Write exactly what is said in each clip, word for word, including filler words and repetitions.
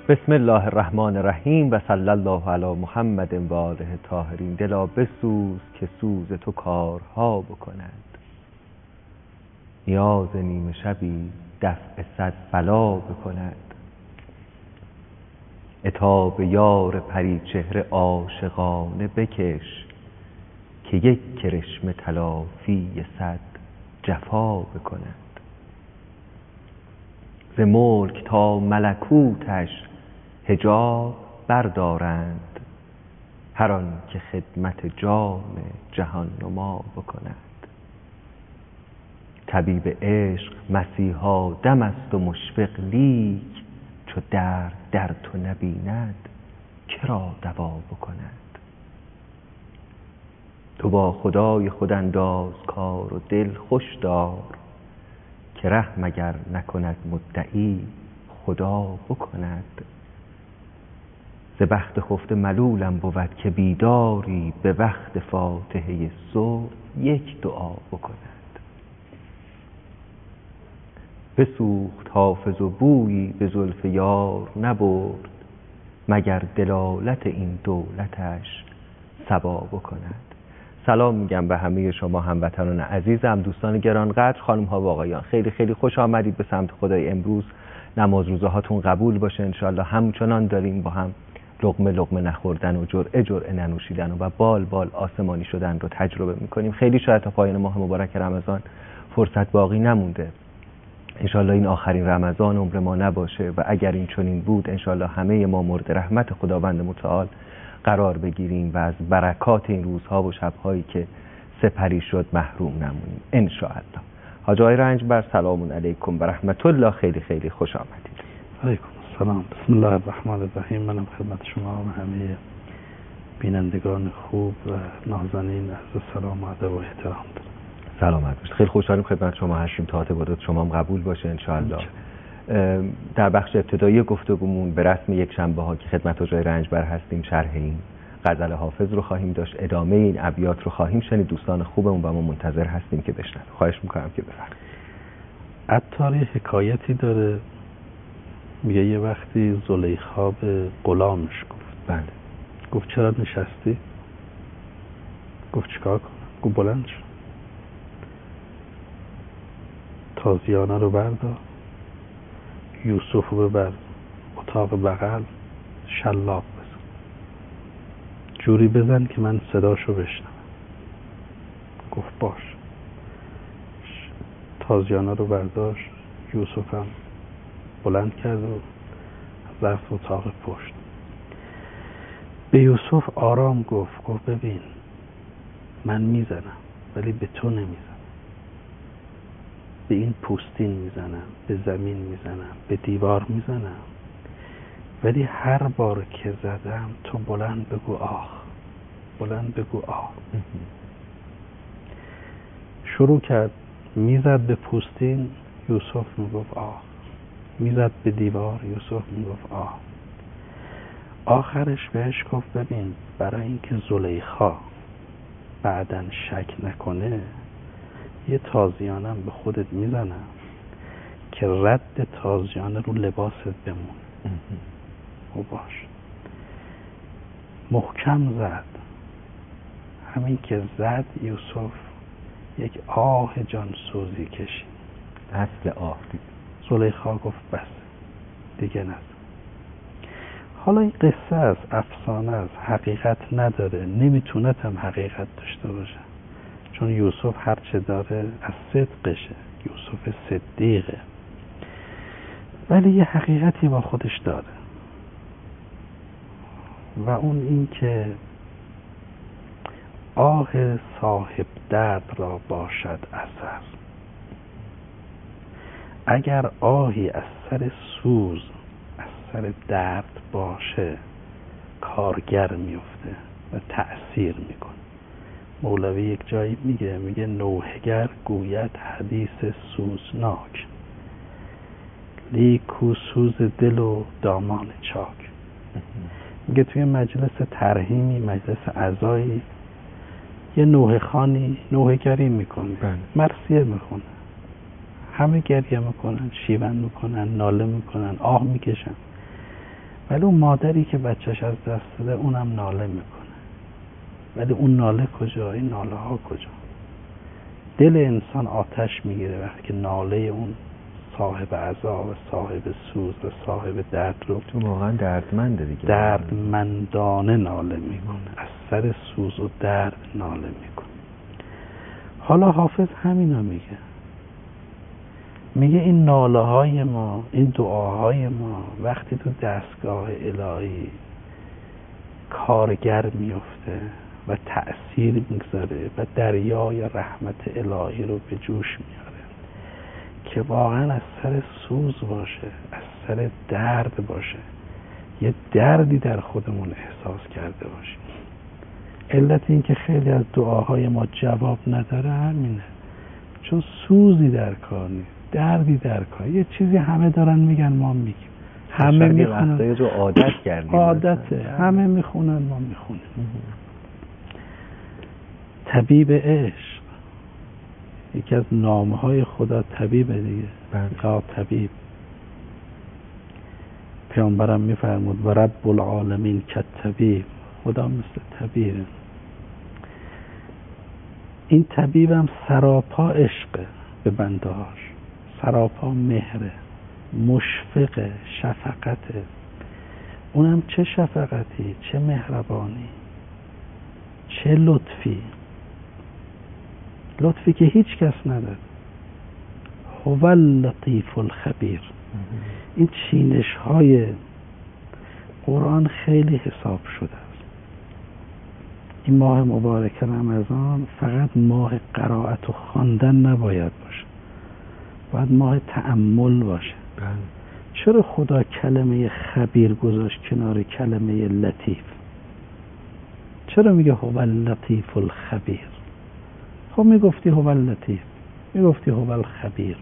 بسم الله الرحمن الرحیم و صلی الله علی محمد و آله طاهرین. دلا بسوز که سوز تو کارها بکند، نیاز نیمه شبی دفع صد بلا بکند. عتاب یار پری چهره عاشقانه بکش، که یک کرشمه تلافی صد جفا بکند. ز ملک تا ملکوتش حجاب بردارند، هر آن که خدمت جام جهان نما بکند. طبیب عشق مسیحا دم است و مشفق لیک، چو درد در تو نبیند کرا دوا بکند. تو با خدای خود انداز کار و دل خوش دار، که رحم اگر نکند مدعی خدا بکند. ز بخت خفته ملولم بود که بیداری، به وقت فاتحه صبح یک دعا بکند. بسوخت حافظ و بویی به زلف یار نبرد، مگر دلالت این دولتش صبا بکند. سلام میگم به همه شما هموطنان عزیزم، دوستان گرانقدر، خانم ها و آقایان. خیلی خیلی خوش آمدید به سمت خدای. امروز نماز روزه هاتون قبول باشه انشالله. همچنان داریم با هم لقمه لقمه نخوردن و جرعه جرعه ننوشیدن و بال بال آسمانی شدن رو تجربه میکنیم. خیلی شاید تا پایان ماه مبارک رمضان فرصت باقی نمونده. انشالله این آخرین رمضان عمر ما نباشه و اگر این چنین بود انشالله همه ما مورد رحمت خداوند متعال قرار بگیریم و از برکات این روزها و شبهایی که سپری شد محروم نمونیم انشاءالله. حاج آقای رنجبر سلام علیکم و رحمت الله. خیلی خیلی خوش آمدید. علیکم السلام. بسم الله الرحمن الرحیم. منم خدمت شما و همه بینندگان خوب و نازنین عرض سلام و ادب و احترام دارم. سلامت باشید. خیلی خوشحالیم خدمت شما هستیم. تا عبادت شما هم قبول باشه انشاءالله. در بخش ابتدایی گفتگومون به رسم یک شنبه ها که خدمت حاج آقای رنجبر هستیم شرح این غزل حافظ رو خواهیم داشت، ادامه این ابیات رو خواهیم شنید. دوستان خوبمون و ما منتظر هستیم که بشنویم. خواهش میکنم که بفرمایید. عطار حکایتی داره، میگه یه وقتی زلیخا به غلامش گفت بله گفت چرا نشستی؟ گفت چیکار کنم؟ گفت بلند شو، تازیانه رو بردار، یوسف رو ببر اتاق بغل، شلاق بزن، جوری بزن که من صداشو بشنوم. گفت باش. تازیانه رو برداشت، یوسف هم بلند کرد و رفت اتاق پشت. به یوسف آرام گفت گفت ببین من میزنم ولی به تو نمیزنم، به این پوستین میزنم، به زمین میزنم، به دیوار میزنم، ولی هر بار که زدم تو بلند بگو آخ، بلند بگو آخ. شروع کرد میزد به پوستین، یوسف میگفت آخ، میزد به دیوار، یوسف میگفت آه. آخرش بهش گفت ببین برای اینکه زلیخا بعداً شک نکنه یه تازیانم به خودت میزنم که رد تازیانه رو لباست بمون. و باش. محکم زد. همین که زد یوسف یک آه جانسوزی کشید. اصل آه دید. زلیخا گفت بس دیگه نزد. حالا این قصه از افسانه از حقیقت نداره، نمیتونت هم حقیقت داشته باشه، چون یوسف هرچه داره از صدقشه، یوسف صدیقه، ولی یه حقیقتی با خودش داره و اون این که آه صاحب درد را باشد اثر. اگر آهی از سر سوز از سر درد باشه کارگر میفته و تأثیر میکنه. مولوی یک جایی میگه میگه نوحگر گوید حدیث سوزناک، لیکو سوز دل و دامان چاک. میگه توی مجلس ترحیمی، مجلس عزایی، یه نوحه خانی نوحه‌گری میکنه، مرثیه میخونه، همه گریه میکنن، شیون میکنن، ناله میکنن، آه میکشن، ولی اون مادری که بچهش از دست داده اونم ناله میکنه، ولی اون ناله کجا؟ این ناله ها کجا؟ دل انسان آتش میگیره وقتی که ناله اون صاحب عذاب و صاحب سوز و صاحب درد رو تو واقعا دردمنده دیگه، دردمندانه ناله میکنه، از سر سوز و درد ناله میکنه. حالا حافظ همینا میگه، میگه این ناله های ما، این دعاهای ما وقتی تو دستگاه الهی کارگر میفته و تأثیر میگذاره و دریای رحمت الهی رو به جوش میاره که واقعا از سر سوز باشه، از سر درد باشه، یه دردی در خودمون احساس کرده باشیم. علت این که خیلی از دعاهای ما جواب نداره همینه، چون سوزی در کار نیست، دردی در کار. یه چیزی همه دارن میگن ما میگیم، همه میخونن، یه جو عادت کردیم، عادته، همه میخونن ما میخونیم. طبیب عشق یکی از نامهای خدا طبیبه دیگه، یا طبیب. پیامبرم میفرمود و رب العالمین کالطبیب، خدا مثل طبیبه. این طبیبم سراپا عشقه به بندهاش، سراپا مهره، مشفقه، شفقته. اونم چه شفقتی، چه مهربانی، چه لطفی، لطفی که هیچ کس نداره. هو اللطیف الخبیر. این چینش های قرآن خیلی حساب شده است. این ماه مبارک رمضان فقط ماه قرائت و خواندن نباید باشه، باید ماه تأمل باشه. چرا خدا کلمه خبیر گذاشت کنار کلمه لطیف؟ چرا میگه هو اللطیف الخبیر؟ خب میگفتی هو اللطیف، میگفتی هو الخبیر.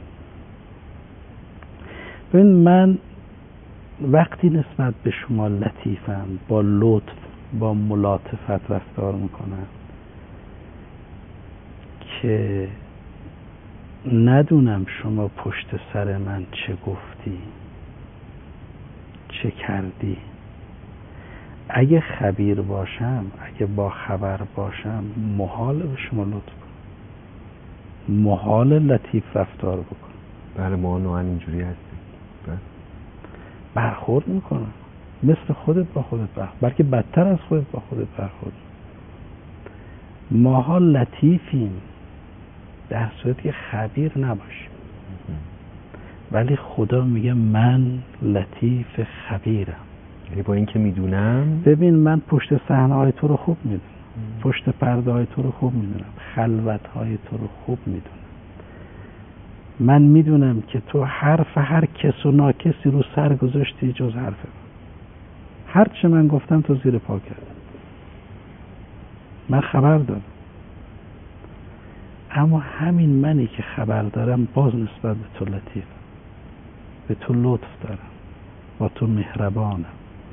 ببین من وقتی نسبت به شما لطیفم، با لطف، با ملاطفت رفتار میکنم که ندونم شما پشت سر من چه گفتی، چه کردی. اگه خبیر باشم، اگه با خبر باشم، محال به شما لطف کنم، محال لطیف رفتار بکنم. بله ما نوعا اینجوری هستیم، برخورد میکنم مثل خودت با خودت برخورد، بلکه بدتر از خودت با خودت برخورد. ماها لطیفیم در صورتی که خبیر نباشیم، ولی خدا میگه من لطیف خبیرم. یعنی با این که میدونم، ببین من پشت صحنه های تو رو خوب میدونم، پشت پرده های تو رو خوب میدونم، خلوت های تو رو خوب میدونم. من میدونم که تو حرف هر کس و ناکسی رو سر گذاشتی جز حرف من. هر چه من گفتم تو زیر پا کردم، من خبر دارم. اما همین منی که خبر دارم باز نسبت به تو لطیفم، به تو لطف دارم، با تو مهربانم.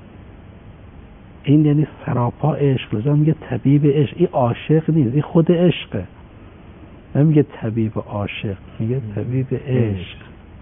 این یعنی سراپا عشق. لذا میگه طبیب عشق. این عاشق نیست، این خود عشقه. نمیگه طبیب عاشق، میگه طبیب عشق.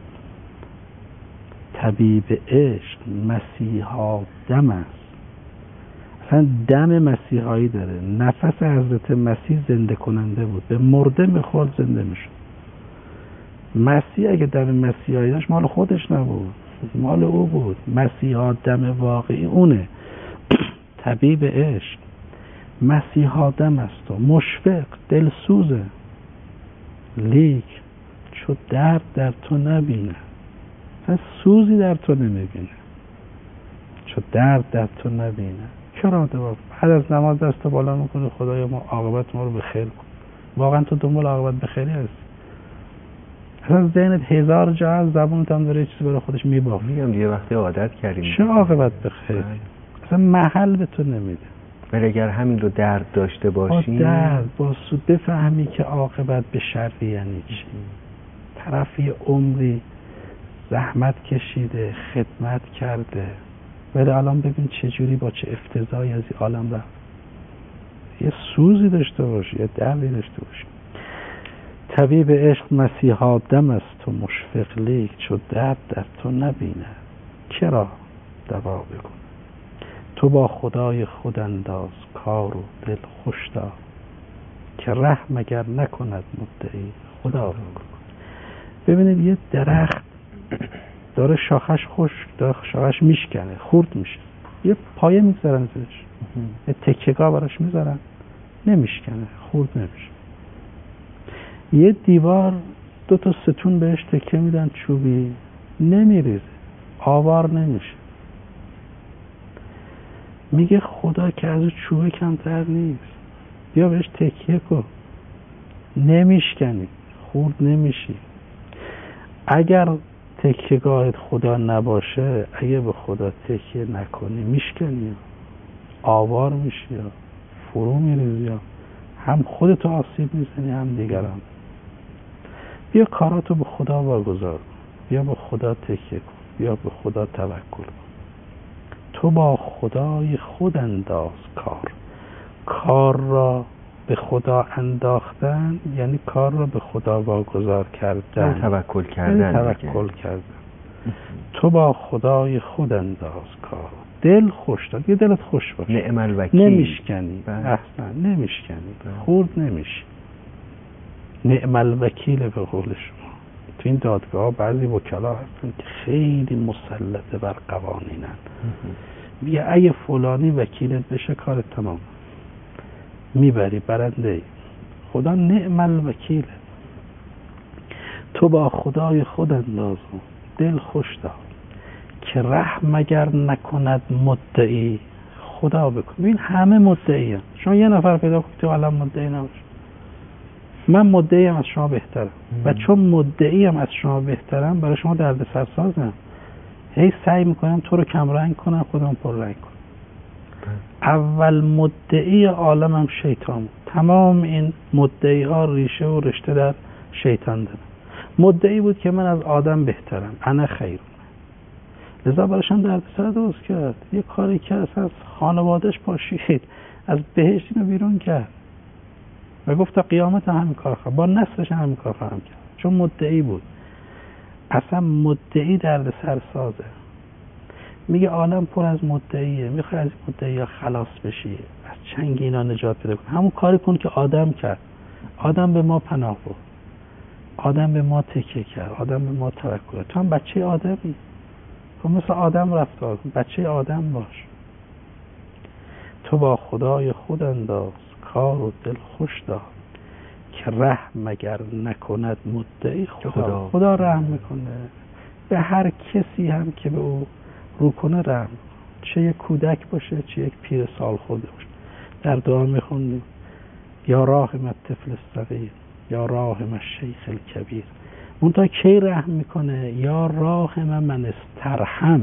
طبیب عشق مسیحا دم است. اصلا دم مسیحایی داره. نفس حضرت مسیح زنده کننده بود، به مرده میخورد زنده میشد. مسیح اگه دم مسیحایی داشت مال خودش نبود، مال او بود. مسیحا دم واقعی اونه. طبیب عشق مسیحا دم است و مشفق، دلسوزه، لیک چو درد در تو نبینه. اصلا سوزی در تو نمیبینه، چو درد در تو نبینه. چرا دو بعد از نماز دست بالا میکنه خدایا ما عاقبت ما رو به خیر کن. واقعا تو دنبال عاقبت به خیری هستی؟ اصلا ذهنت هزار جا از زبونت هم داره چیزی برای خودش میبافه. میگم دیگه وقتی عادت کردیم چه عاقبت به خیر؟ اصلا محل به تو نمیده. ولی اگر همین رو درد داشته باشی، با درد، با سود بفهمی که عاقبت به شر یعنی چی. طرف یه عمری زحمت کشیده، خدمت کرده، ولی الان ببین چه جوری با چه افتضاحی از این عالم رفت. یه سوزی داشته باشی، یه دردی داشته باشی. طبیب عشق مسیحا دم است و مشفق لیک چو درد در تو نبینه. چرا؟ دوا بکن. تو با خدای خود انداز کار و دل خوش دار، که رحم اگر نکند مدعی خدا بکن. ببینید یه درخت داره شاخش خشک، داره شاخش میشکنه، خورد میشه، یه پایه میذارن زیرش، یه تکیه‌گاه براش میذارن، نمیشکنه، خورد نمیشه. یه دیوار دو تا ستون بهش تکیه میدن چوبی، نمیریزه، آوار نمیشه. میگه خدا که از چوبه کمتر نیست، بیا بهش تکیه کن، نمیشکنی، خورد نمیشی. اگر تکیه‌گاهت خدا نباشه، اگه به خدا تکیه نکنی میشکنی، آوار میشی، فرو میریزی، هم خودتو آسیب میزنی هم دیگران. بیا کاراتو به خدا واگذار کن، بیا به خدا تکیه کن، بیا به خدا توکل کن. تو با خدای خود انداز کار. کار را به خدا انداختن یعنی کار را به خدا واگذار کردن، توکل کردن، توکل کردن. تو با خدای خود انداز کار، دل خوش داد، یه دلت خوش باشه، نعم الوکیل، نمیشکنی، احسن، نمیشکنی، خورد نمیشی. نعم الوکیل به قول شما. تو این دادگاه بعضی وکلا هستن که خیلی مسلط بر قوانینن، میگه اگه فلانی وکیلت بشه کارت تمام، میبری، برنده ای. خدا نعم الوکیل. تو با خدای خود انداز دل خوش دار، که رحم اگر نکند مدعی خدا بکن. این همه مدعی هم. شما یه نفر پیدا کنید تو عالم مدعی نباشه. من مدعی هم از شما بهترم و چون مدعی هم از شما بهترم برای شما درد سر سازم، هی سعی میکنم تو رو کم رنگ کنم، خودم پر رنگ کنم. اول مدعی عالم هم شیطان بود. تمام این مدعی ها ریشه و رشته در شیطان داره. مدعی بود که من از آدم بهترم، انا خیر، لذا برایشان درد سر درست کرد. یه کاری که از خانوادش پاشید، از بهشت اینو بیرون کرد و گفت تا قیامت همین کار خواهم، با نسلش همین کار خواهم کرد، چون مدعی بود. اصلا مدعی درد سر سازه. میگه عالم پر از مدعیه، میخوای از مدعی خلاص بشی، از چنگ اینا نجات پیدا کن، همون کاری کن که آدم کرد. آدم به ما پناه برد، آدم به ما تکیه کرد، آدم به ما توکل کرد. تو هم بچه آدمی، تو مثل آدم رفتار کن، بچه آدم باش. تو با خدای خود انداز کار و دل خوش دار، که رحم اگر نکند مدعی خدا. خدا, خدا رحم میکنه به هر کسی هم که به او رو کنه رحم، چه یک کودک باشه چه یک پیر سال خورده باشه. در دعا میخوندیم یا راحم الطفل الصغیر یا راحم الشیخ الکبیر. منتها کی رحم میکنه؟ یا راحم من استرحم.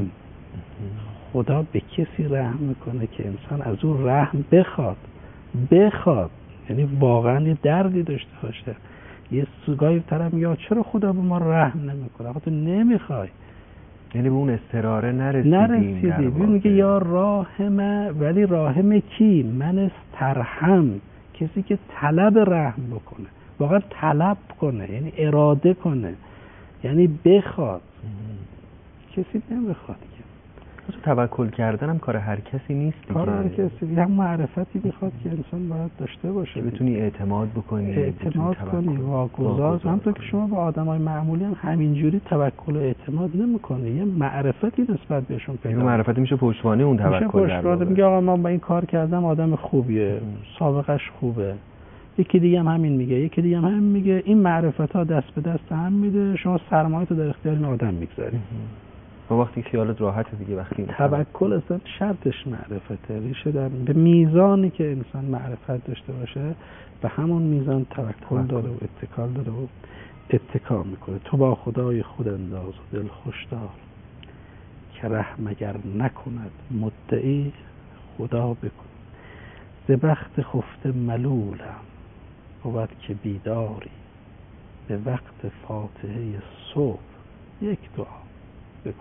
خدا به کسی رحم میکنه که انسان از او رحم بخواد، بخواد یعنی واقعا یه دردی داشته باشه. یه سوگاهی طرف میگه چرا خدا به ما رحم نمیکنه؟ آخه تو نمیخوای، یعنی به اون استراره نرسیدیم. نرسیدی. میگه یا راحمه، ولی راحم کی؟ من استرحم، کسی که طلب رحم بکنه، واقعا طلب کنه، یعنی اراده کنه، یعنی بخواد. کسی نمیخواد که. توکل کردن هم کار هر کسی نیست دیگه. کار هر کسی، هم معرفتی میخواد که انسان باید داشته باشه، بتونی اعتماد بکنی، اعتماد کنی، واگذار. همونطور که شما به آدمای معمولی هم همینجوری توکل و اعتماد نمیکنی، یه معرفتی نسبت بهشون پیدا کنی. معرفتی میشه پشتوانه اون توکل. میشه پشتوانه. میگه آقا من با این کار کردم، آدم خوبیه، سابقش خوبه. یکی دیگه هم همین میگه، یکی دیگه هم همین میگه. این معرفت ها دست به دست هم میده، شما سرمایه‌تو در اختیار این آدم میگذاری. و وقتی خیالت راحته دیگه، وقتی توکل اصلا شرطش معرفته، ریشه در به میزانی که انسان معرفت داشته باشه به همون میزان توکل داره و اتکال داره و اتکا میکنه. تو با خدای خود انداز و دل خوش دار، که رحم اگر نکند مدعی خدا بکن. ز بخت خفته ملولم بود که بیداری، به وقت فاتحه صبح یک دعا بکن.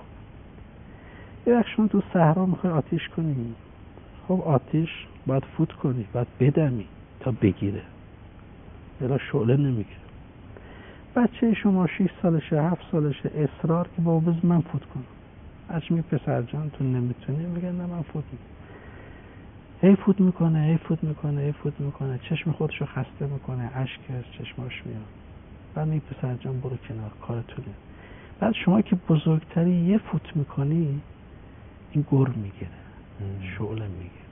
یه وقت شما تو صحرا میخوای آتیش کنی، خب آتیش باید فوت کنی، باید بدمی تا بگیره، بلا شعله نمیگیره. بچه شما شش سالشه، هفت سالشه، اصرار که بابا بز من فوت کنم، هرچی می پسر جان تو نمیتونی، میگن نه من فوت میکنم. هی فوت میکنه هی فوت میکنه هی فوت میکنه، چشم خودشو خسته میکنه، اشک از چشماش میاد. بعد میگه پسر جان برو کنار، کارتونه. بعد شما که بزرگتری یه فوت میکنی، این گر میگیره، شعله میگیره.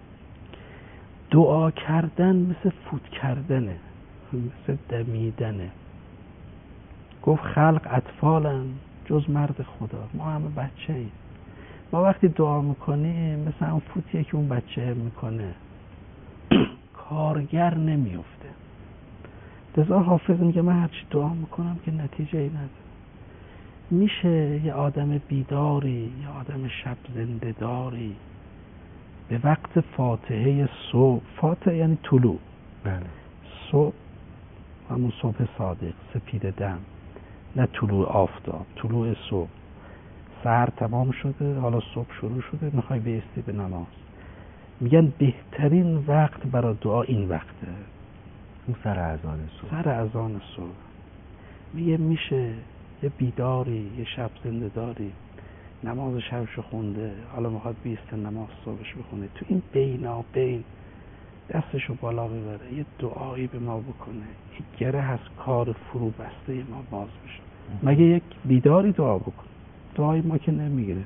دعا کردن مثل فوت کردنه، مثل دمیدنه. گفت خلق اطفالن جز مرد خدا، ما همه بچه ایم. ما وقتی دعا میکنیم مثل اون فوتیه که اون بچه میکنه، کارگر نمیفته. لذا حافظ میگه من هرچی دعا میکنم که نتیجه ای نداره. میشه یه آدم بیداری، یه آدم شب زنده داری به وقت فاتحه صبح، فاتحه یعنی طلوع، بله. صبح همون صبح صادق، سپید دم، نه طلوع آفتاب، طلوع صبح. سحر تمام شده، حالا صبح شروع شده، میخوای بیستی به نماز. میگن بهترین وقت برای دعا این وقته، اون سر اذان صبح. سر اذان صبح. میگه میشه یه بیداری، یه شب زنده داری، نماز شبشو خونده، حالا میخواد بیسته نماز صبحش بخونه، تو این بینا بین دستشو بالا ببره، یه دعایی به ما بکنه، یک گره از کار فرو بسته ما باز بشه. مگه یک بیداری دعا بکن؟ دعای ما که نمیگیره.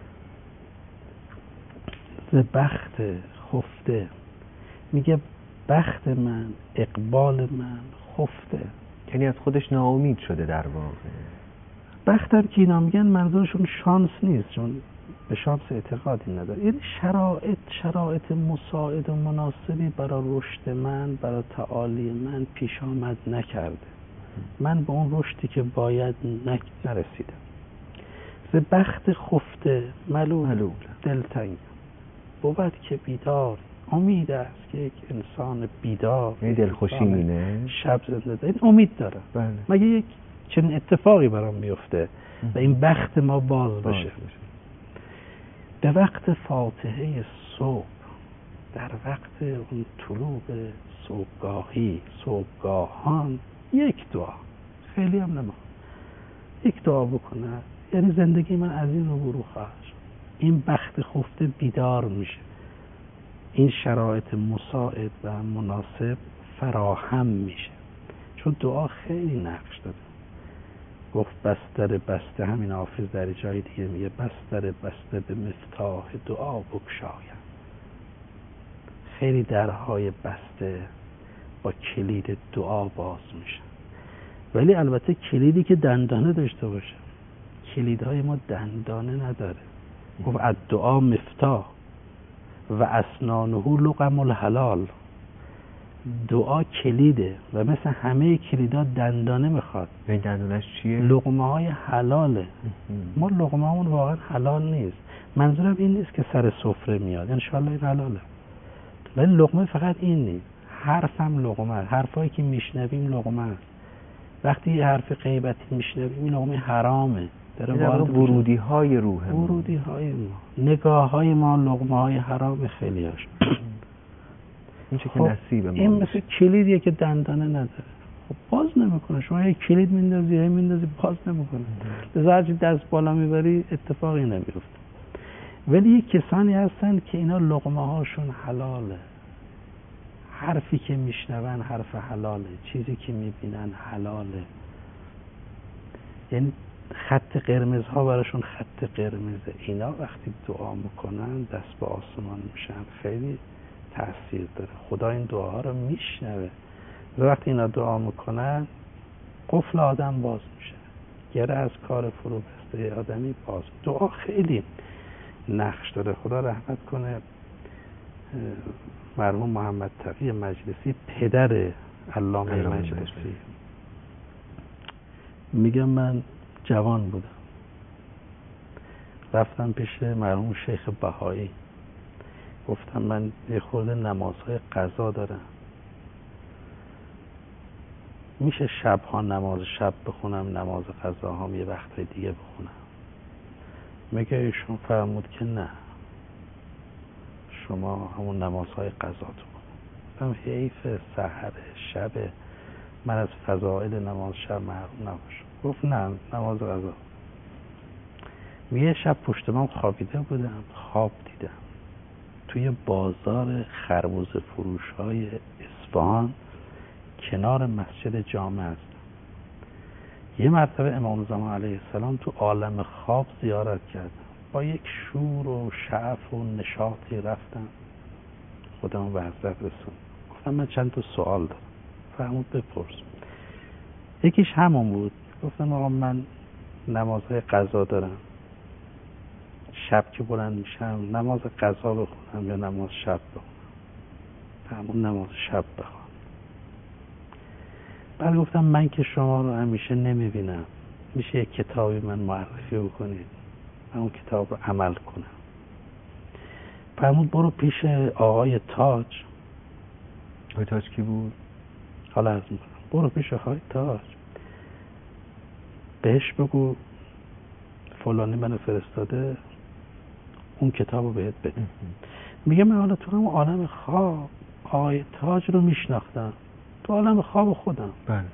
ز بخت خفته، میگه بخت من، اقبال من خفته، یعنی از خودش ناامید شده در واقع. بختم که اینا میگن منظورشون شانس نیست، چون به شانس اعتقادی نداره، یعنی شرایط شرایط مساعد و مناسبی برای رشد من، برای تعالی من پیش آمد نکرده. من به اون رشدی که باید نرسیدم. ز بخت خفته ملول, ملول. دلتنگ بود که بیدار، امید است که یک انسان بیدار، یعنی دلخوشی مینه، شب زنده داره، امید داره. بله. مگه یک چنین اتفاقی برام بیفته و این بخت ما باز بشه. به وقت فاتحه صبح، در وقت اون طلوع صبحگاهی، صبحگاهان، یک دعا، خیلی هم نما، یک دعا بکنه، یعنی زندگی من از این رو برو خواهد شد. این بخت خفته بیدار میشه، این شرایط مساعد و مناسب فراهم میشه، چون دعا خیلی نقش داره. گفت بستر بسته، همین حافظ در جای دیگه میگه بستر بسته به مفتاح دعا بگشایم. خیلی درهای بسته با کلید دعا باز میشه، ولی البته کلیدی که دندانه داشته باشه. کلیدهای ما دندانه نداره. گفت الدعا مفتاح و اسنانه لقم الحلال. دعا کلیده و مثل همه کلیدا دندانه میخواد. این دندونش چیه؟ لقمه های حلاله. ما لقمه همون واقعا حلال نیست. منظورم این نیست که سر سفره میاد، انشالله این حلاله، ولی لقمه فقط این نیست. حرف هم لقمه هست. حرفایی که میشنویم لقمه هست. وقتی یه حرف غیبتی میشنویم این لقمه حرامه، داره وارد ورودی های روح ما، ورودی های ما، نگاه های ما لقمه های حرام خیلی هاش. این چه که خب نصیب ما. این مثل کلیدیه که دندانه نداره، خب باز نمیکنه. شما یک کلید میندازی هی میندازی باز نمیکنه، لذا هرچی دست بالا میبری اتفاقی نمیفته. ولی یک کسانی هستن که اینا لقمه هاشون حلاله، حرفی که میشنون حرف حلاله، چیزی که میبینن حلاله، یعنی خط قرمز ها براشون خط قرمزه. اینا وقتی دعا میکنن دست به آسمان میشن، خیلی تأثیر داره. خدا این دعاها رو میشنوه. وقتی اینا دعا میکنن قفل آدم باز میشه، گره از کار فرو بسته آدمی باز. دعا خیلی نقش داره. خدا رحمت کنه مرحوم محمد تقی مجلسی، پدر علامه مجلسی. میگم من جوان بودم، رفتم پیش مرحوم شیخ بهایی، گفتم من یه خورده نمازهای قضا دارم، میشه شبها نماز شب بخونم، نماز قضا هم یه وقتهای دیگه بخونم؟ میگه ایشون فرمود که نه، شما همون نمازهای قضا تو بخون. حیف سحر شب من از فضائل نماز شب محروم نباشم. گفت نه، نماز قضا. یه شب پشت بام خوابیده بودم، خواب دیدم توی بازار خربزه فروش های اصفهان کنار مسجد جامع است. یه مرتبه امام زمان علیه السلام تو عالم خواب زیارت کردم، با یک شور و شعف و نشاطی رفتم خودم به حضرت رسوندم. گفتم من چند تا سوال دارم. فرمود بپرس. یکیش همون بود، گفتم آقا من نمازهای قضا دارم، شب که بلند میشم نماز قضا بخونم یا نماز شب بخونم؟ فرمود نماز شب بخون. بعد گفتم من که شما رو همیشه نمیبینم، میشه یک کتابی من معرفی بکنید من اون کتاب رو عمل کنم؟ فرمود برو پیش آقای تاج. آقای تاج کی بود؟ حالا عرض میکنم. برو پیش آقای تاج، بهش بگو فلانی منو فرستاده اون کتاب رو بهت بده. میگه من حالا تو هم عالم خواب آقای تاج رو میشناختم، تو عالم خواب خودم. بله.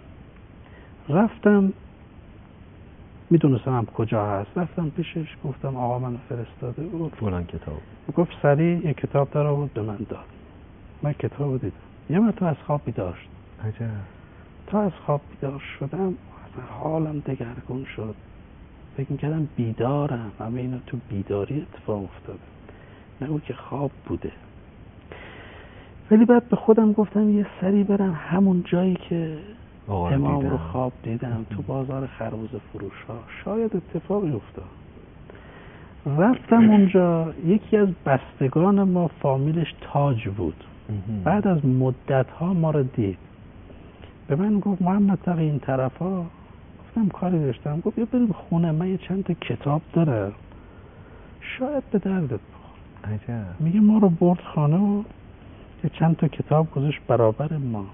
رفتم، میدونستم هم کجا هست، رفتم پیشش گفتم آقا منو فرستاده بود فلان کتاب. گفت سریع یک کتاب داره بود به من داد. من کتاب رو دیدم. یه مرتبه از خواب بیدار شدم. عجب. تا از خواب بیدار شدم اصلا حالم دگرگون شد. فکر میکردم بیدارم، همه اینا تو بیداری اتفاق افتاده، نگو که خواب بوده. ولی بعد به خودم گفتم یه سری برم همون جایی که امام رو خواب دیدم، تو بازار خربزه فروش ها، شاید اتفاقی افتاد. رفتم اونجا، یکی از بستگان ما فامیلش تاج بود. بعد از مدت ها ما رو دید، به من گفت محمد تقی این طرف ها. گفتم کاری داشتم. گفت بیا بریم خونه، من یه چند تا کتاب داره شاید به دردت بخوره. عجب. میگه ما رو برد خانه و یه چند تا کتاب گذاشت برابر ما.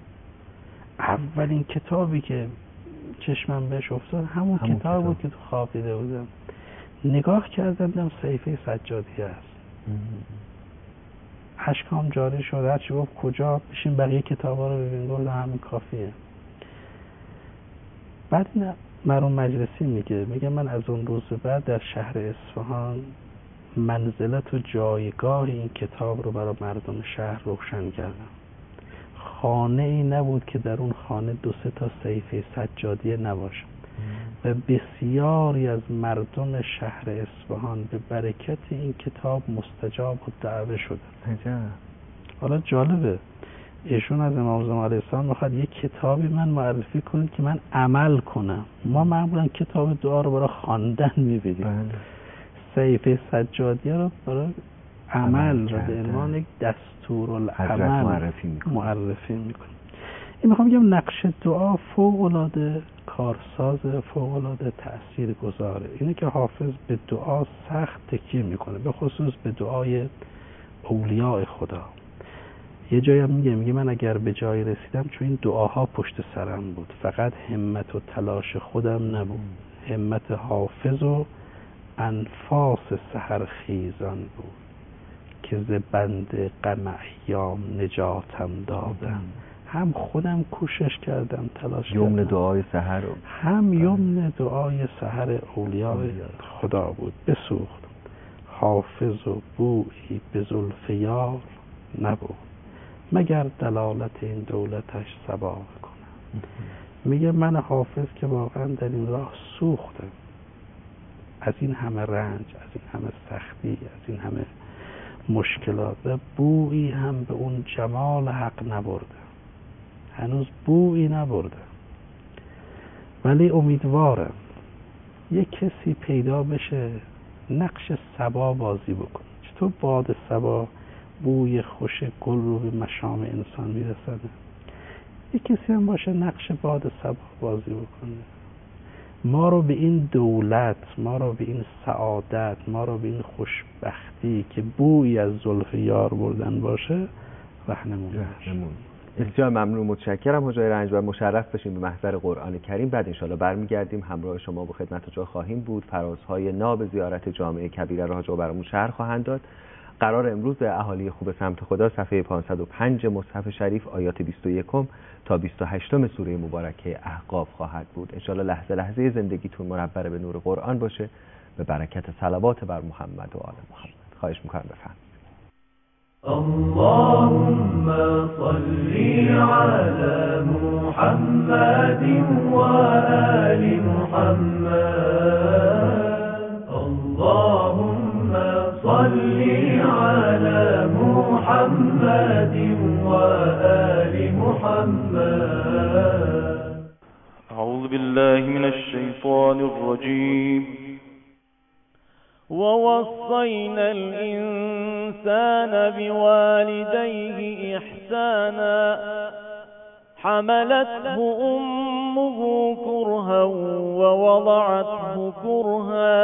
اولین کتابی که چشمم بهش افتاد همون, همون کتاب, کتاب بود که تو خواب دیده بودم. نگاه کردم دیدم صحیفه سجادیه است. اشکام جاری شد. هرچی گفت کجا بشین بقیه کتابا رو ببین، گفتم همین کافیه. بعد نه مرحوم مجلسی میگه میگه من از اون روز بعد در شهر اصفهان منزلت و جایگاه این کتاب رو برای مردم شهر روشن کردم. خانه ای نبود که در اون خانه دو سه تا صحیفه سجادیه نباشه و بسیاری از مردم شهر اصفهان به برکت این کتاب مستجاب و دعوه شده. عجب. حالا جالبه ایشون از امام زمان علیه السلام میخواد یک کتابی من معرفی کنید که من عمل کنم. ما معمولا کتاب دعا رو برای خواندن میبینیم، صحیفه سجادیه رو برای عمل و به عنوان یک دستورالعمل معرفی میکنیم. معرفی میکنیم. این میخوام بگم نقش دعا فوق العاده کارساز، فوق العاده تاثیرگذاره. اینه که حافظ به دعا سخت تکیه میکنه، به خصوص به دعای اولیاء خدا. یه جایی هم میگه میگه من اگر به جایی رسیدم چون این دعاها پشت سرم بود، فقط همت و تلاش خودم نبود، همت حافظ و انفاس سحر خیزان بود که ز بند غم ایام نجاتم دادم. هم خودم کوشش کردم، تلاش کردم. یمن دعای سحر هم یمن دعای سحر اولیاء خدا بود. بسوخت حافظ و بویی به زلف یار نبود، مگر دلالت این دولتش صبا کنم. میگه من حافظ که واقعا در این راه سوختم، از این همه رنج، از این همه سختی، از این همه مشکلات، و بویی هم به اون جمال حق نبرده، هنوز بویی نبرده. ولی امیدوارم یک کسی پیدا بشه نقش صبا بازی بکنه. چطور باد صبا بوی خوش گل رو به مشام انسان میرسونه، یک کسی هم باشه نقش باد صبا بازی بکنه، ما رو به این دولت، ما رو به این سعادت، ما رو به این خوشبختی که بوی از زلف یار بردن باشه رهنمون باشه. بسیار ممنون، متشکرم حجای رنجبر. مشرف بشیم به محضر قرآن کریم. بعد انشاءالله برمیگردیم همراه شما به خدمت جا خواهیم بود. فرازهای ناب زیارت جامع کبیره را حاجا برامون شرح خواهند داد. قرار امروز اهالی خوب سمت خدا صفحه پانصد و پنج مصحف شریف آیات بیست و یک تا بیست و هشت سوره مبارکه احقاف خواهد بود. ان شاء الله لحظه لحظه زندگیتون منور به نور قرآن باشه، به برکت صلوات بر محمد و آل محمد. خواهش می‌کنم بفرمایید. اللهم صل على محمد وآل محمد. اللهم صل على محمد وآل محمد. أعوذ بالله من الشيطان الرجيم. ووصينا الإنسان بوالديه إحسانا حملته أمه كرها ووضعته كرها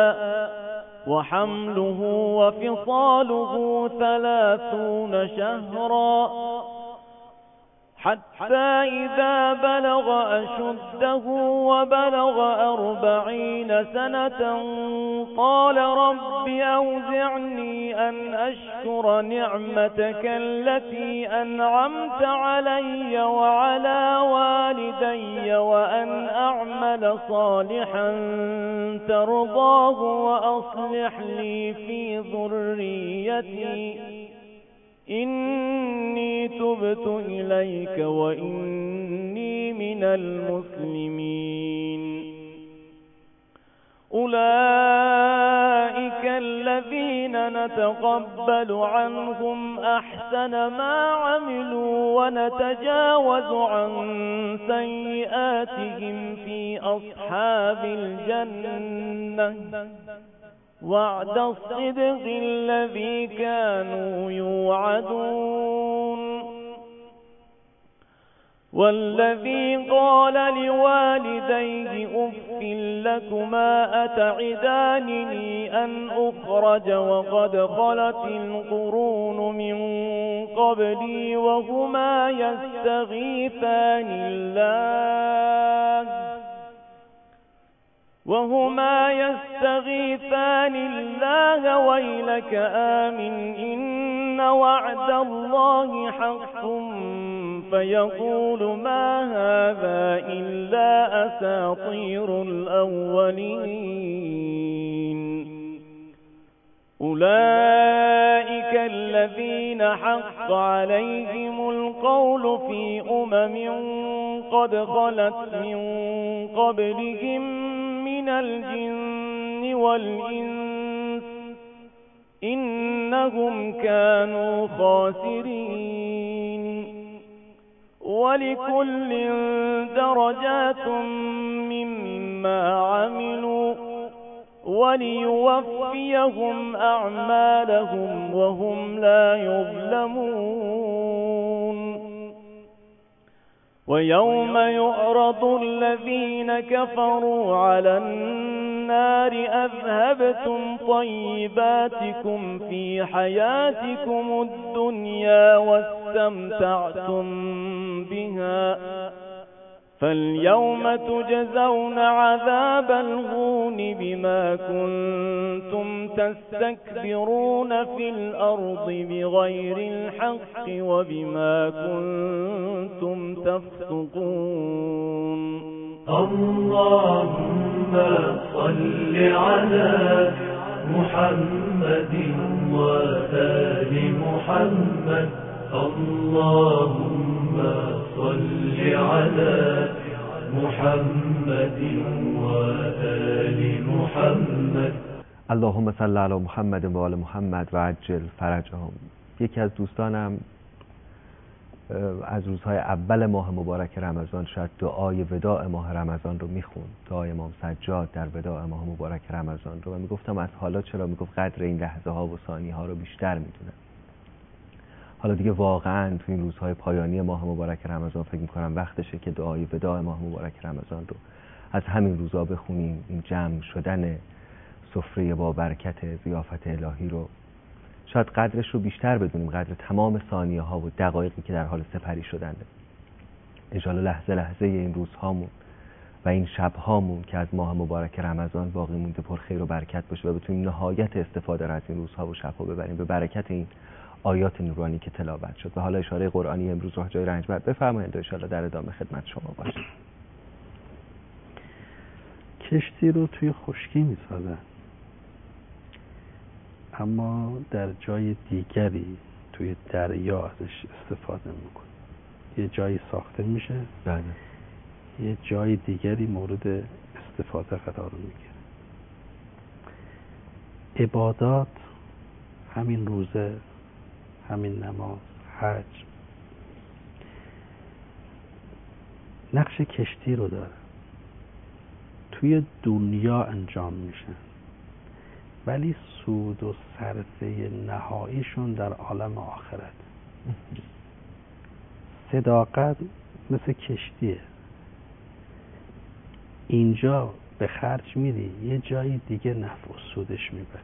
وحمله وفصاله ثلاثون شهرا حتى إذا بلغ أشده وبلغ أربعين سنة قال رب أوزعني أن أشكر نعمتك التي أنعمت علي وعلى والدي وأن أعمل صالحا ترضاه وأصلح لي في ذريتي إني تبت إليك وإني من المسلمين. أولئك الذين نتقبل عنهم أحسن ما عملوا ونتجاوز عن سيئاتهم في أصحاب الجنة وعد الصدق الذي كانوا يوعدون. والذي قال لوالديه أف لكما أتعدانني أن أخرج وقد خلت القرون من قبلي وهما يستغيثان الله وهما يستغيثان الله ويلك آمن إن وعد الله حق فيقول ما هذا إلا أساطير الأولين. أولئك الذين حق عليهم القول في أمم قد خلت من قبلهم من الجن والإنس إنهم كانوا خاسرين. ولكل درجات مما عملوا وليوفيهم أعمالهم وهم لا يظلمون. ويوم يعرض الذين كفروا على النار أذهبتم طيباتكم في حياتكم الدنيا واستمتعتم بها فاليوم تجزون عذاب الهون بما كنتم تستكبرون في الأرض بغير الحق وبما كنتم تفسقون. اللهم صل على محمد وآل محمد. اللهم صل على محمد وآل محمد. اللهم صل علی محمد و آل محمد و عجل فرجهم. یکی از دوستانم از روزهای اول ماه مبارک رمضان شاید دعای وداع ماه رمضان رو میخوند، دعای امام سجاد در وداع ماه مبارک رمضان رو، و میگفتم از حالا چرا، میگفت قدر این لحظه ها و ثانیه ها رو بیشتر میدونم. حالا دیگه واقعا تو این روزهای پایانی ماه مبارک رمضان فکر میکنم وقتشه که دعای وداع ماه مبارک رمضان رو از همین روزا بخونیم. این جمع شدن سفره با برکت ضیافت الهی رو شاید قدرش رو بیشتر بدونیم، قدر تمام ثانیه ها و دقایقی که در حال سپری شدنه. ان شاءالله لحظه لحظه این روزهامون و این شبهامون که از ماه مبارک رمضان باقی مونده پر خیر و برکت باشه و بتونیم نهایت استفاده را از این روزها و شبها ببریم به برکت این آیات نورانی که تلاوت شد. و حالا اشاره قرآنی امروز رو جای رنجبر بفرمایید ان شاءالله در ادامه خدمت شما باشه. کشتی رو توی خشکی میسازن، اما در جای دیگری توی دریا ازش استفاده میکنه. یه جایی ساخته میشه، بله. یه جای دیگری مورد استفاده قرار میگیره. عبادات، همین روزه، همین نماز، حج، نقش کشتی رو داره. توی دنیا انجام میشن ولی سود و صرفه نهاییشون در عالم آخرت. صداقت مثل کشتیه، اینجا به خرج میدی، یه جایی دیگه نفع و سودش میبری.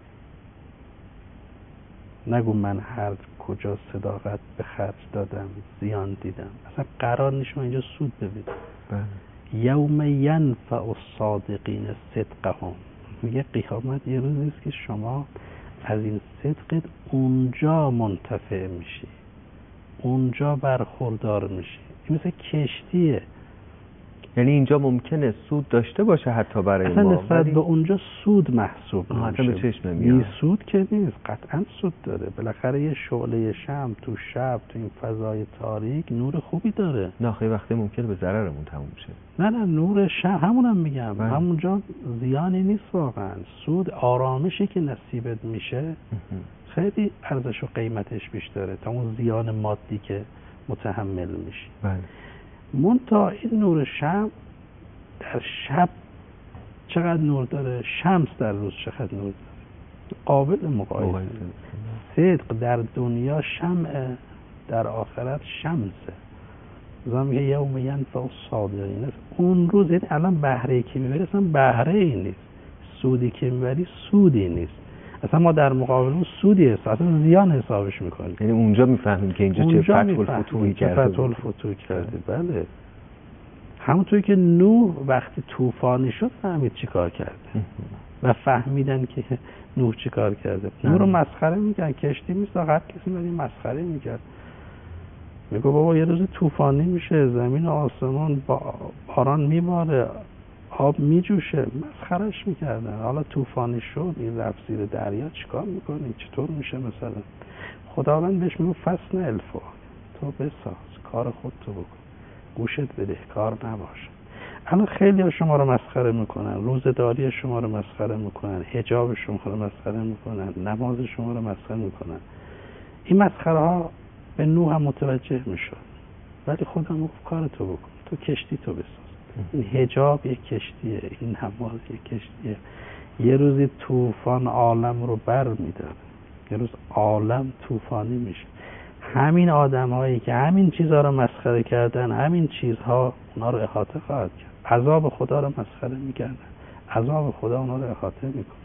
نگو من هر کجا صداقت به خرج دادم زیان دیدم. اصلا قرار نیست اینجا سود ببینم. یوم ینفع الصادقین صدقهم، میگه قیامت یه روزی است که شما از این صدقت اونجا منتفع میشی، اونجا برخوردار میشی. این مثل کشتیه. یعنی اینجا ممکنه سود داشته باشه حتی برای اصلا ما، نسبت به اونجا سود محسوب نمیشه. حتی به چشم نمیاد. بی سود که نیست، قطعا سود داره. بالاخره یه شعله شمع تو شب تو این فضای تاریک نور خوبی داره. نه خیلی وقتی ممکنه به ضررمون تموم شه. نه نه نور شمع همونم میگم، بله. همونجا زیانی نیست واقعا. سود آرامشی که نصیبت میشه خیلی ارزش و قیمتش بیشتره تا اون زیان مادی که متحمل میشی. بله. منتها این نور شمع در شب چقدر نور داره، شمس در روز چقدر نور داره، قابل مقایسه. صدق در دنیا شمع، در آخرت شمسه. زمان میگه یوم ینفع الصادقین، اون روز یعنی الان بهره‌ای که میبری اصلا بهره‌ای نیست، سودی که میبری سودی نیست، اصلا ما در مقابل اون سودی هست، اصلا زیان حسابش میکنیم. یعنی اونجا میفهمیم که اینجا چه فتح الفتوحی کرده. فتح الفتوح کرده. بله. همونطوری که نوح وقتی طوفانی شد فهمید چی کار کرده و فهمیدن که نوح چی کار کرده. نوح رو مسخره میکرد، کشتی میساخت، هر کسی ولی مسخره میکرد. میگه بابا یه روز طوفانی میشه، زمین و آسمان با باران میباره، آب میجوشه. مسخرش میکردن. حالا طوفانی شد، این رفت زیر دریا، چیکار میکنی؟ چطور میشه مثلا؟ خداوند بهش میگه فصل الفا، تو بساز، کار خود تو بکن، گوشت بده، کار نباشه. الان خیلی ها شما رو مسخره میکنن، روزداری شما رو مسخره میکنن، حجاب شما رو مسخره میکنن، نماز شما رو مسخره میکنن. این مسخره ها به نوح هم متوجه میشد، ولی خدا میگفت کار تو بکن، تو کشتی تو بساز. این حجاب یک کشتیه، این نماز یک کشتیه. یه روزی طوفان عالم رو بر میداره، یه روز عالم طوفانی میشه. همین آدم هایی که همین چیزها رو مسخره کردن، همین چیزها اونا رو احاطه خواهد کرد. عذاب خدا رو مسخره میکردن، عذاب خدا اونا رو احاطه میکنه.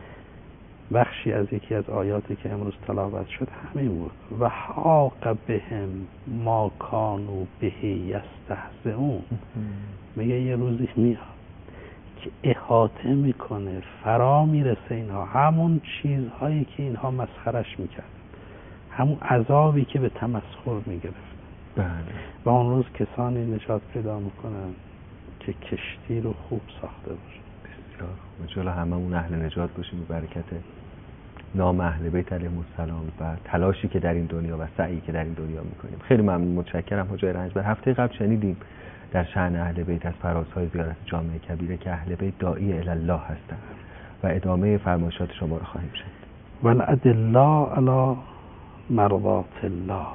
بخشی از یکی از آیاتی که امروز تلاوت شد همین بود. و حاق بهم ما کانوا به یستهزئون. میگه یه روزی میاد که احاطه میکنه، فرا میرسه اینها همون چیزهایی که اینها مسخرش میکرد، همون عذابی که به تمسخر میگرفت. بله. و اون روز کسانی نجات پیدا میکنن که کشتی رو خوب ساخته باشن. بسیار خوب. جلو هممون اهل نجات باشیم به برکت نام اهل بیت علیهم السلام و تلاشی که در این دنیا و سعی که در این دنیا میکنیم. خیلی ممنون، متشکرم حجای رنجبر. هفته قبل شنیدیم در شأن اهل بیت از فرازهای زیارت جامع کبیره که اهل بیت داعی الی الله هستند و ادامه فرمایشات شما رو خواهیم شنید. والادلا علی مرضات الله.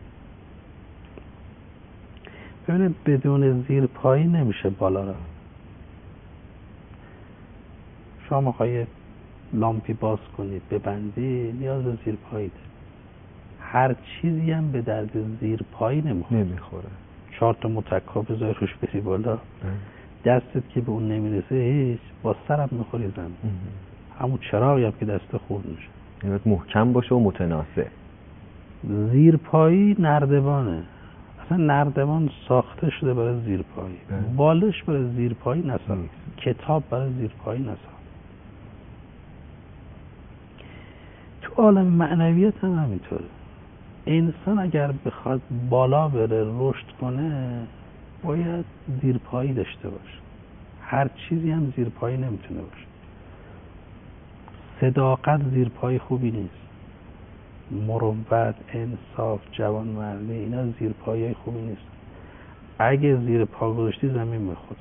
ببینید بدون زیر پایی نمیشه بالا را. شما میخوای لامپی باز کنید ببندی، نیاز به زیر پایی داره. هر چیزی هم به درد زیر پایی نمیخوره. چهار تا متکا بذاری روش بری بالا، دستت که به اون نمیرسه هیچ، با سرم میخوری زمین. همون چراغی هم که دست خورد میشه. یعنی محکم باشه و متناسب. زیر پایی نردبانه، اصلا نردبان ساخته شده برای زیرپایی، بالش برای زیرپایی نساخت، کتاب برای زیرپایی نساخت. تو عالم معنویت هم همینطوره. انسان اگر بخواد بالا بره، رشد کنه، باید زیرپایی داشته باشه. هر چیزی هم زیرپایی نمیتونه باشه. صداقت زیرپایی خوبی نیست. مروت، انصاف، جوانمردی، اینا زیرپایی خوبی نیست. اگه زیر پا گذاشتی زمین میخواد.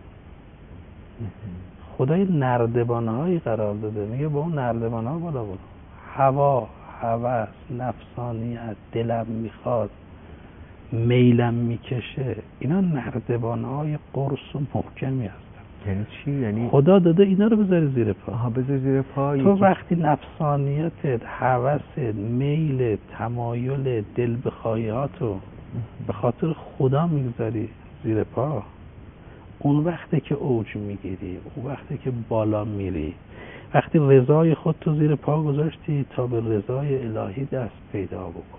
خدای نردبانهایی قرار داده، میگه با اون نردبانها بالا برو. هوا، هوس، نفسانیت، دلم میخواد، میلم میکشه، اینا نردبانهای قرص و محکمی هستن. یعنی چی؟ یعنی خدا داده اینا رو بذاری زیر پا. آها، بذاری زیر پا. تو وقتی نفسانیتت، هوست، میل، تمایل، دل بخواهیاتو به خاطر خدا میگذاری زیر پا، اون وقتی که اوج میگیری، اون وقتی که بالا میری، وقتی رضای خودتو زیر پا گذاشتی تا به رضای الهی دست پیدا بکن.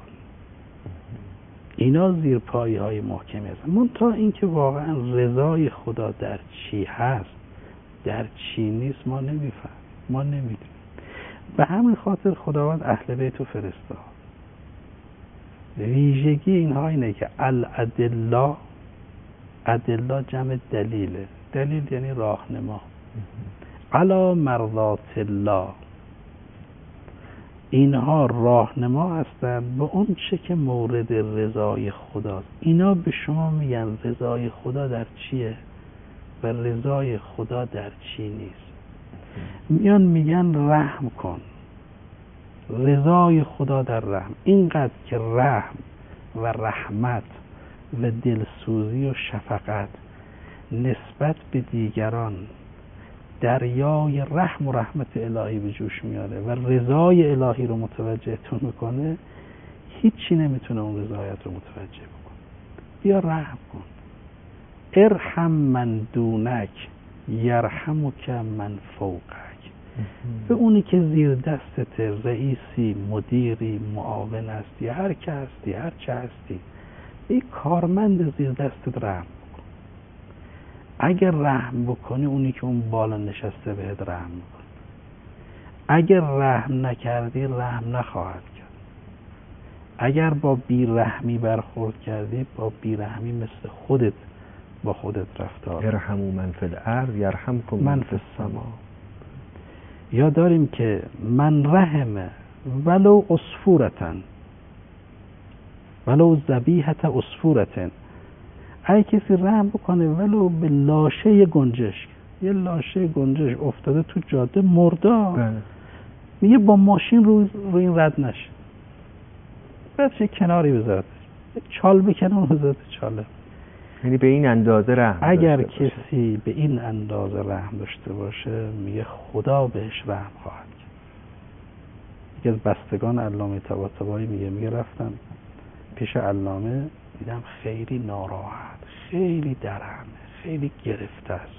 اینا زیر پایی های محکمی هستن. منتها این که واقعا رضای خدا در چی هست، در چی نیست، ما نمیفهم، ما نمیدونیم. به همین خاطر خداوند اهل بیت رو فرستاد. ویژگی اینها اینه که الادلا، ادلا جمع دلیله، دلیل یعنی راهنما، علی مرضات الله، اینها راهنما هستند به اون چه که مورد رضای خداست. اینا به شما میگن رضای خدا در چیه و رضای خدا در چی نیست. میان میگن رحم کن، رضای خدا در رحم. اینقدر که رحم و رحمت و دلسوزی و شفقت نسبت به دیگران دریای رحم و رحمت الهی به جوش میاره و رضای الهی رو متوجهتون میکنه، هیچی نمیتونه اون رضایت رو متوجه بکنه. بیا رحم کن. ارحم من دونک یرحمک من فوقک. به اونی که زیر دستت، رئیسی، مدیری، معاون هستی، هر که هستی، هر چه هستی، این کارمند زیر دستت رحم بکن. اگر رحم بکنی، اونی که اون بالا نشسته بهت رحم میکنه. اگر رحم نکردی، رحم نخواهد کرد. اگر با بیرحمی برخورد کردی، با بیرحمی مثل خودت با خودت رفتار. ارحموا من فی الارض یرحمکم من فی السما. یا داریم که من رحمه ولو عصفورتن ولو ذبیحت عصفورتن، اگه کسی رحم بکنه ولو به لاشه گنجشک، یه لاشه گنجشک افتاده تو جاده مرده، میگه با ماشین رو رو این رد نشه، بعد چه کناری بذارتش، چال بکنه اون بذارت چاله. یعنی به این اندازه رحم اگر کسی به این اندازه رحم داشته باشه، میگه خدا بهش رحم خواهد کرد. یکی از بستگان علامه طباطبایی میگه میگه رفتم پیش علامه، دیدم خیلی ناراحت، خیلی درهمه، خیلی گرفته است.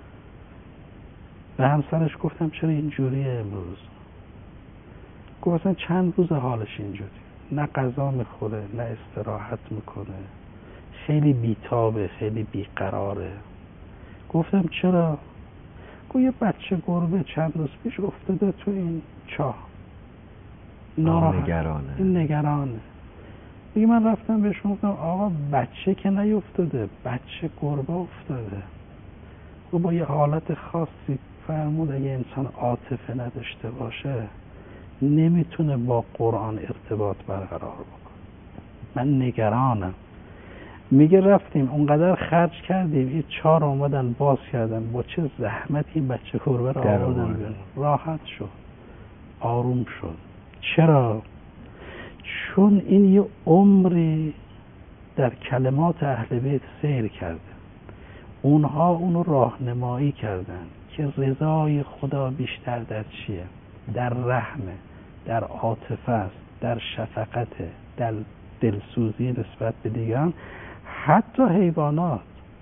به همسرش گفتم چرا اینجوریه امروز؟ گفت اصلا چند روز حالش اینجوری، نه غذا میخوره، نه استراحت میکنه، خیلی بیتابه، خیلی بیقراره. گفتم چرا؟ گفت یه بچه گربه چند روز پیش افتاده تو این چاه، ناراحت، نگرانه. این نگرانه. دیگه من رفتم بهش گفتم آقا بچه که نیفتاده، بچه گربه افتاده. و با یه حالت خاصی فرمود اگه انسان عاطفه نداشته باشه نمیتونه با قرآن ارتباط برقرار بکنه. من نگرانم. میگه رفتیم اونقدر خرج کردیم، این چهار اومدن باز کردن، با چه زحمت این بچه گربه رو آوردن بیرون. راحت شد، آروم شد. چرا؟ چون این یه عمری در کلمات اهل بیت سیر کرده، اونها اونو راهنمایی کردن که رضای خدا بیشتر در چیه؟ در رحمه، در عاطفه است، در شفقته، در دلسوزی نسبت به دیگران، حتی حیوانات،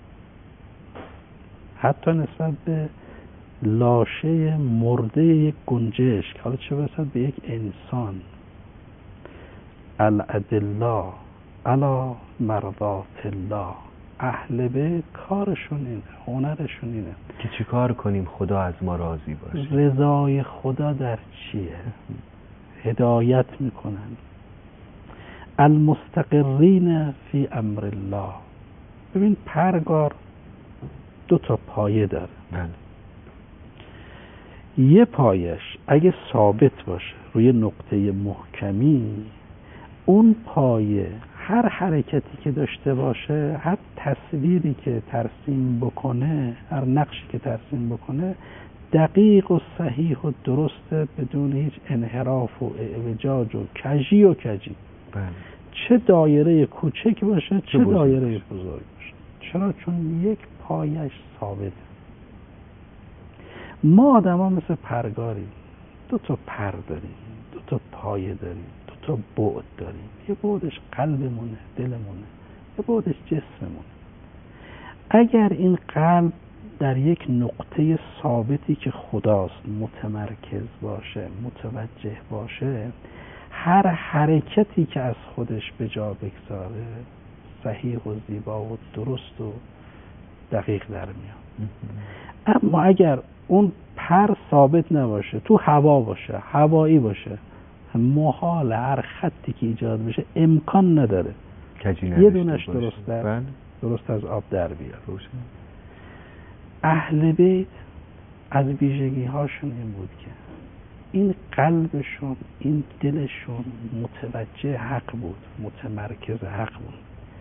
حتی نسبت به لاشه مرده یک گنجشک، حالا چه برسد به یک انسان. الادلا علی مرضات الله. اهل بیت کارشون اینه، هنرشون اینه که چی کار کنیم خدا از ما راضی باشه. رضای خدا در چیه؟ هدایت میکنن. المستقرین فی امر الله. ببین پرگار دو تا پایه داره. بله. یه پایش اگه ثابت باشه روی نقطه محکمی، اون پایه هر حرکتی که داشته باشه، هر تصویری که ترسیم بکنه، هر نقشی که ترسیم بکنه، دقیق و صحیح و درسته، بدون هیچ انحراف و اعوجاج و کجی و کجی. بله. چه دایره کوچک باشه چه بزرگ دایره باشه. بزرگ باشه. چرا؟ چون یک پایش ثابته. ما آدم ها مثل پرگاریم، دو تا پر داریم، دو تا پایه داریم، دو تا بعد داریم. یه بعدش قلبمونه، دلمونه، یه بعدش جسممونه. اگر این قلب در یک نقطه ثابتی که خداست متمرکز باشه، متوجه باشه، هر حرکتی که از خودش به جا بگذاره صحیح و زیبا و درست و دقیق در میاد. اما اگر اون پر ثابت نباشه، تو هوا باشه، هوایی باشه، محال هر خطی که ایجاد بشه امکان نداره یه دونش درست در درست از آب در بیاد. اهل بیت از ویژگی هاشون این بود که این قلبشون، این دلشون متوجه حق بود، متمرکز حق بود،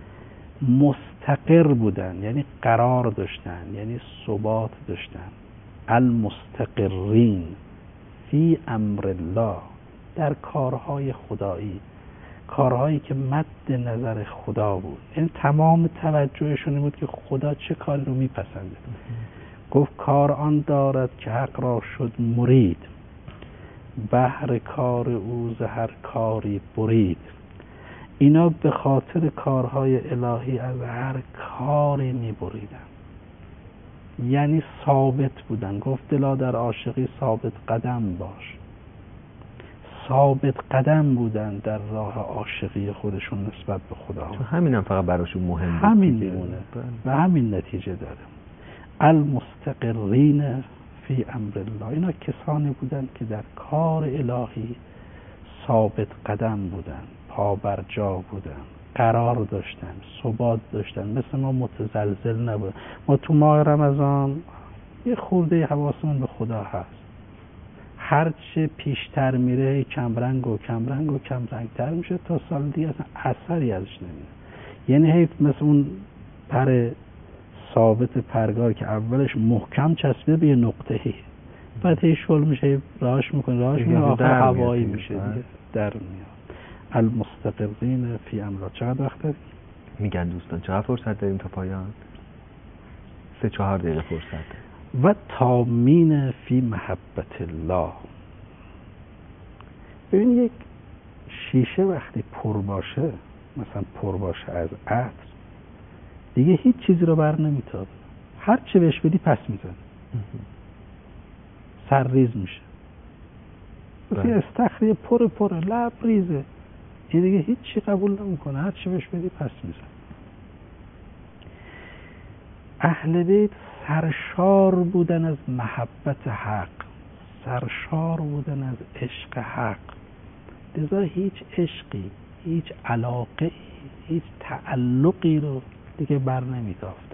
مستقر بودن، یعنی قرار داشتن، یعنی ثبات داشتن. المستقرین فی امر الله، در کارهای خدایی، کارهایی که مد نظر خدا بود. این تمام توجهشون بود که خدا چه کاری رو میپسنده. گفت کار آن دارد که حق را شد مرید، بهر کار او ز هر کاری برید. اینا به خاطر کارهای الهی از هر کاری میبریدن، یعنی ثابت بودن. گفت دلا در عاشقی ثابت قدم باش. ثابت قدم بودن در راه عاشقی خودشون نسبت به خدا. چون همین هم فقط براشون مهم بود. همین میمونه و همین نتیجه داره. المستقرین فی امر الله. اینا کسانی بودن که در کار الهی ثابت قدم بودن، پا بر جا بودن، قرار داشتن، ثبات داشتن. مثل ما متزلزل نبود. ما تو ماه رمضان یه خورده حواسمون به خدا هست. هرچه پیشتر میره کمرنگ و کمرنگ و کمرنگتر میشه تا سال دیگه اصلا اثری ازش نمیاد. یعنی حیف مثل اون پر ثابت پرگار که اولش محکم چسبیده به یه نقطه‌ای، بعد هی شل میشه، راهش میکنه راهش میکنه آخر هوایی میشه دیگه در میاد. المستقرین فی امر. چقدر وقت داریم؟ میگن دوستان چقدر فرصت داریم تا پایان؟ سه چهار دقیقه فرصت داریم. و تامین فی محبت الله. ببین یک شیشه وقتی پر باشه، مثلا پر باشه از عطر، دیگه هیچ چیزی رو بر نمیتابه. هر چه بهش بدی پس میزنه، سرریز میشه. مثل استخری پر پر لبریزه، این دیگه هیچ چی قبول نمیکنه. هر چه بهش بدی پس میزنه. اهل بیت سرشار بودن از محبت حق، سرشار بودن از عشق حق. لذا هیچ عشقی، هیچ علاقه، هیچ تعلقی رو دیگه بر نمی‌تافتن.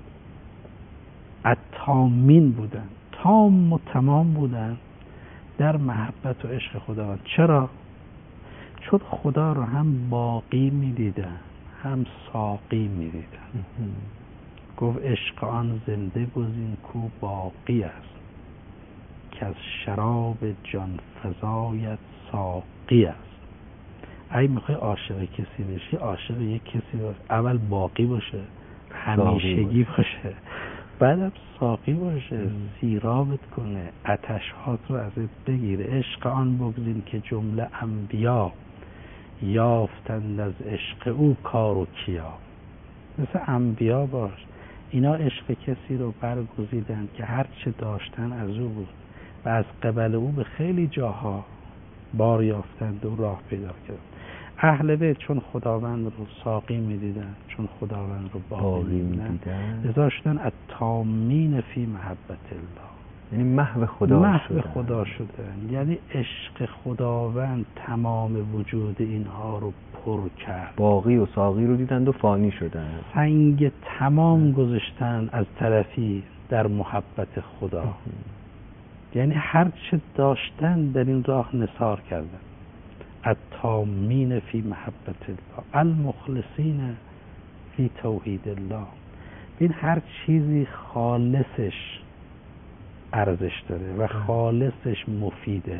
التامین بودن، تام و تمام بودن در محبت و عشق خداوند. چرا؟ چون خدا رو هم باقی می‌دیدن هم ساقی می‌دیدن. گفت عشق آن زنده گزین کو باقی است، که از شراب جان فزایت ساقی است. اگه میخوای عاشق کسی بشی، عاشق یک کسی باش، اول باقی باشه، همیشگی باشه، بعدم ساقی باشه، سیرابت کنه، عطش‌هات رو ازت بگیره. عشق آن بگزین که جمله انبیا، یافتند از عشق او کار و کیا. مثل انبیا باش. اینا عشق کسی رو برگزیدن که هر چه داشتن از او بود و از قبل او به خیلی جاها بار یافتند و راه پیدا کردند. اهل بیت چون خداوند رو ساقی میدیدن، چون خداوند رو باقی میدیدن، لذا شدن التامین فی محبت الله، یعنی محو خدا محو شدن. خدا شدن، یعنی عشق خداوند تمام وجود اینها رو پر کرد. باقی و ساقی رو دیدند و فانی شدن، سنگ تمام گذاشتن از طرفی در محبت خدا. یعنی هر چه داشتن در این راه نثار کردن. التامین فی محبت الله، المخلصین فی توحید الله. این هر چیزی خالصش ارزش داره و خالصش مفیده،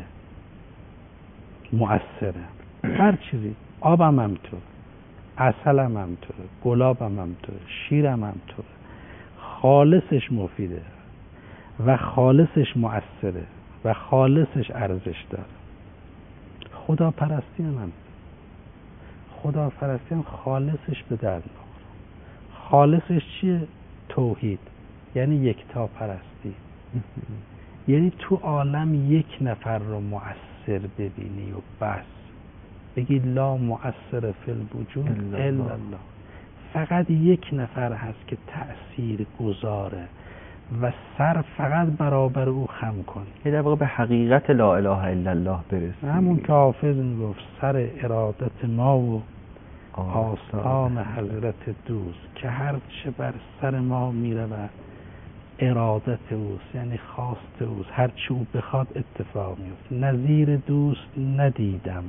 مؤثره. هر چیزی، آبم همطور، عسلم همطور، گلابم همطور، شیرم همطور، خالصش مفیده و خالصش مؤثره و خالصش ارزش داره. خدا پرستی هم هم خدا پرستی هم خالصش به درد نخوره. خالصش چیه؟ توحید، یعنی یکتا پرستی. یعنی تو عالم یک نفر رو مؤثر ببینی و بس، بگی لا مؤثر فی الوجود الا الله. فقط یک نفر هست که تأثیر گذاره و سر فقط برابر او خم کن. یه در واقع به حقیقت لا اله الا الله برسی. همون که حافظ میگفت سر ارادت ما و آستان حضرت دوست، که هر چه بر سر ما میره و ارادت اوست، یعنی خواست اوست، هر چه او بخواد اتفاق میفته. نظیر دوست ندیدم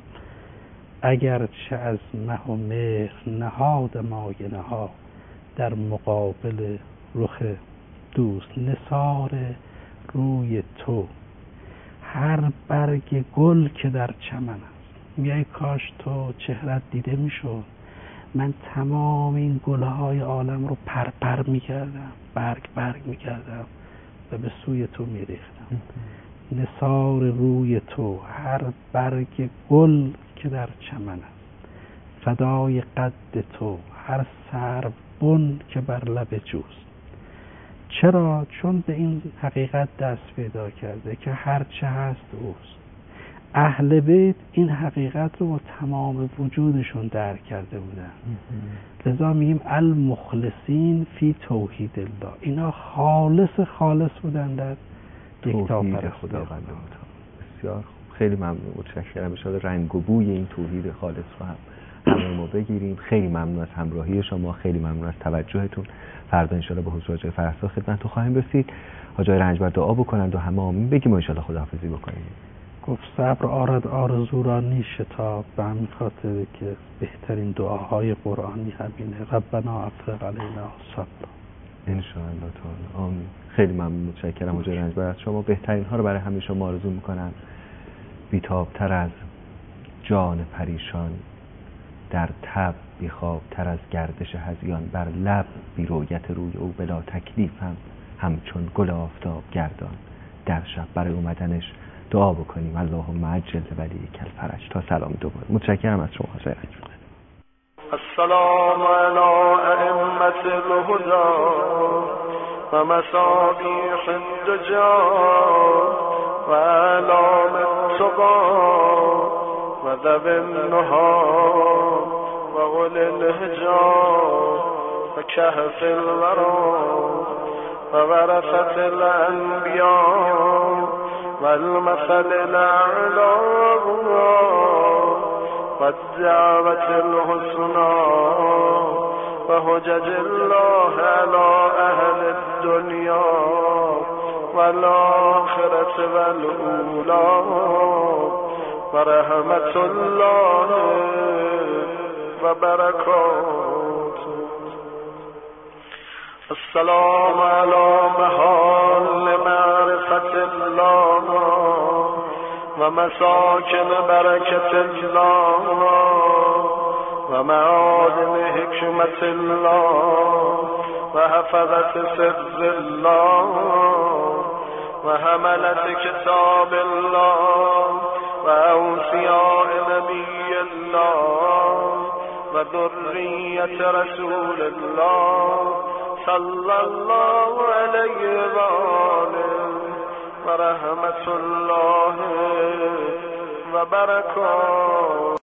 اگرچه از مه و مهر نهاد ماینه ها در مقابل رخ دوست. نثار روی تو هر برگ گل که در چمن است. میگه کاش تو چهرت دیده میشد، من تمام این گلهای عالم رو پر پر میکردم، برگ برگ میکردم و به سوی تو میریختم. نثار روی تو هر برگ گل که در چمن است، فدای قد تو هر سرو بن که بر لب جوست. چرا؟ چون به این حقیقت دست پیدا کرده که هر چه هست اوست. اهل بیت این حقیقت رو با تمام وجودشون درک کرده بودن. لذا میگیم المخلصین فی توحید الله. اینا خالص خالص بودن در یکتا پرستی خداوند. بسیار خوب، خیلی ممنون، متشکرم. ان شاءالله رنگ و بوی این توحید خالص رو هم همه ما بگیریم. خیلی ممنون از همراهی شما، خیلی ممنون از توجهتون. فردا ان شاءالله به حضور حاج فرسا خدمتتون خواهیم رسید. حاج رنجبر دعا بکنند و همه آمین بگیم و ان شاءالله خداحافظی بکنیم. گفت صبر آرد آرزو را نیشتاب، به همین خاطر که بهترین دعاهای قرآنی همینه، ربنا افرغ علینا صبرا. ان شاء الله تعالی آمین. خیلی ممنون، متشکرم حاج رنجبر از شما. بهترین ها رو برای همه شما آرزو میکنم. بی‌تاب‌تر از جان پریشان، در تب بیخواب‌تر از گردش هذیان، بر لب بی رویت روی او بلا تکلیفم، همچون گل آفتاب گردان. در شب برای اومدنش دعا بکنیم اللهم عجل ولیک الفرج. تا سلام دوباره. متشکرم از شما حاج رنجبر. السلام علی ائمة الهدى و مصابیح الدجى و اعلام التقى و ذوی النهى و اولی الحجاب و کهف الورى و ورثة الانبیاء و المثل الاعلی و الدعوة الحسنى و حجج الله على اهل الدنیا و الاخرة و الاولی و رحمت الله و برکاته. السلام علی محال معرفت الله و مساکن برکت الله و معادن حکمت الله و حفظت سر الله و حملت کتاب الله و اوصیاء نبی الله و ذریت رسول الله صلی الله علیه و آله و رحمت الله و برکاته.